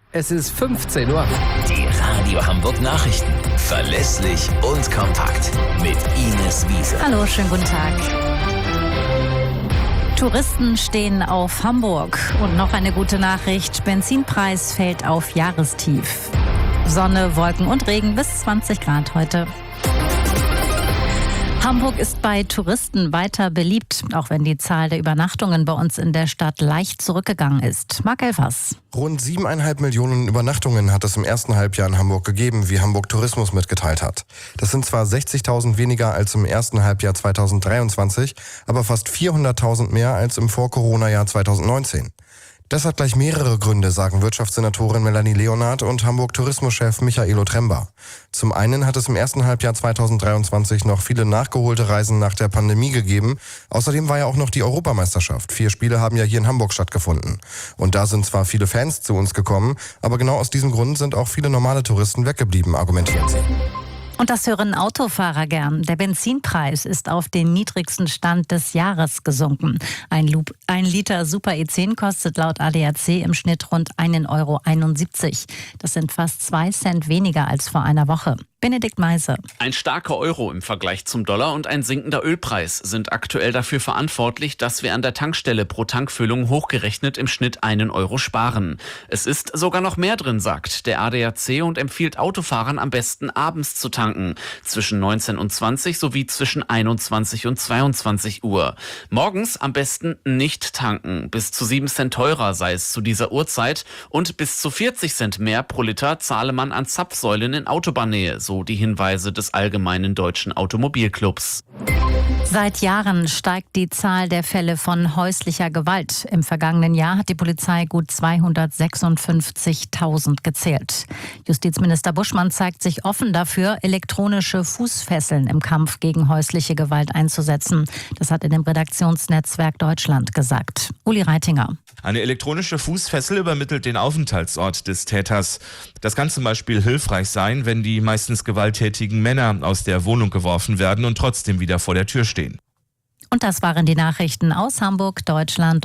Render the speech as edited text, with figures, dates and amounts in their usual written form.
Es ist 15 Uhr. Die Radio Hamburg Nachrichten. Verlässlich und kompakt. Mit Ines Wiese. Hallo, schönen guten Tag. Touristen stehen auf Hamburg. Und noch eine gute Nachricht. Benzinpreis fällt auf Jahrestief. Sonne, Wolken und Regen bis 20 Grad heute. Hamburg ist bei Touristen weiter beliebt, auch wenn die Zahl der Übernachtungen bei uns in der Stadt leicht zurückgegangen ist. Marc Elfers. Rund 7,5 Millionen Übernachtungen hat es im ersten Halbjahr in Hamburg gegeben, wie Hamburg Tourismus mitgeteilt hat. Das sind zwar 60.000 weniger als im ersten Halbjahr 2023, aber fast 400.000 mehr als im Vor-Corona-Jahr 2019. Das hat gleich mehrere Gründe, sagen Wirtschaftssenatorin Melanie Leonard und Hamburg-Tourismuschef Michaelo Tremba. Zum einen hat es im ersten Halbjahr 2023 noch viele nachgeholte Reisen nach der Pandemie gegeben. Außerdem war ja auch noch die Europameisterschaft. 4 Spiele haben ja hier in Hamburg stattgefunden. Und da sind zwar viele Fans zu uns gekommen, aber genau aus diesem Grund sind auch viele normale Touristen weggeblieben, argumentieren sie. Und das hören Autofahrer gern. Der Benzinpreis ist auf den niedrigsten Stand des Jahres gesunken. Ein Liter Super E10 kostet laut ADAC im Schnitt rund 1,71 €. Das sind fast 2 Cent weniger als vor einer Woche. Benedikt Meise. Ein starker Euro im Vergleich zum Dollar und ein sinkender Ölpreis sind aktuell dafür verantwortlich, dass wir an der Tankstelle pro Tankfüllung hochgerechnet im Schnitt 1 € sparen. Es ist sogar noch mehr drin, sagt der ADAC und empfiehlt Autofahrern am besten abends zu tanken. Zwischen 19 und 20 sowie zwischen 21 und 22 Uhr. Morgens am besten nicht tanken. Bis zu 7 Cent teurer sei es zu dieser Uhrzeit und bis zu 40 Cent mehr pro Liter zahle man an Zapfsäulen in Autobahnnähe. So die Hinweise des Allgemeinen Deutschen Automobilclubs. Seit Jahren steigt die Zahl der Fälle von häuslicher Gewalt. Im vergangenen Jahr hat die Polizei gut 256.000 gezählt. Justizminister Buschmann zeigt sich offen dafür, elektronische Fußfesseln im Kampf gegen häusliche Gewalt einzusetzen. Das hat er dem Redaktionsnetzwerk Deutschland gesagt. Uli Reitinger. Eine elektronische Fußfessel übermittelt den Aufenthaltsort des Täters. Das kann zum Beispiel hilfreich sein, wenn die meistens gewalttätigen Männer aus der Wohnung geworfen werden und trotzdem wieder vor der Tür stehen. Und das waren die Nachrichten aus Hamburg, Deutschland